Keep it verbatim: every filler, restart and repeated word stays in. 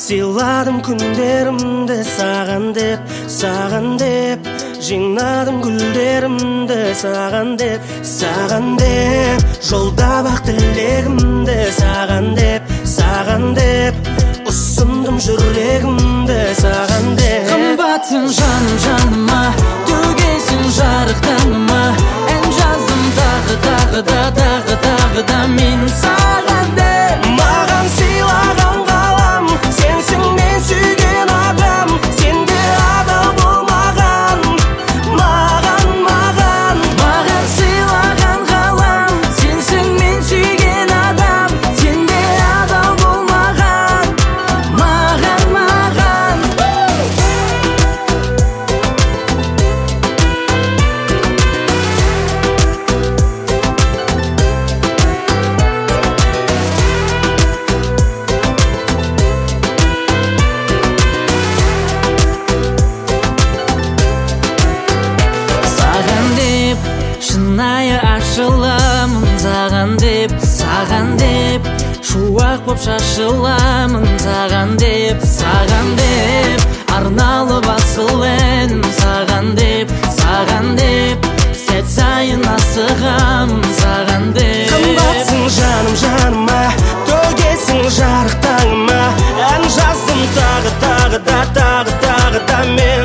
Сыйладым күндерімді саған деп, саған деп. Жиңнадым гүлдерімді саған деп, саған деп. Жолда бақ тілегімді саған деп, саған деп. Ұсындым жүрегімді саған деп. Қымбатсың жаным жаныма, төгесің жарық таңыма. Ән жаздым тағы тағы да тағы тағы да мен саған деп. Маған сыйлаған қалам, сенсің мен сүйген адам. Сенде адал болмаған, маған, маған. Маған сыйлаған қалам, сенсің мен сүйген адам. Сенде адал болмаған, маған, маған. Шынайы ашыламын саған деп, саған деп. Шуақ боп шашыламын саған деп, саған деп. Арналып асыл әнім саған деп, саған деп. Сәт сайын асығамын саған деп. Қымбатсың жаным жаныма, төгесің жарық таңыма. Ән жаздым тағы тағы да тағы тағы да мен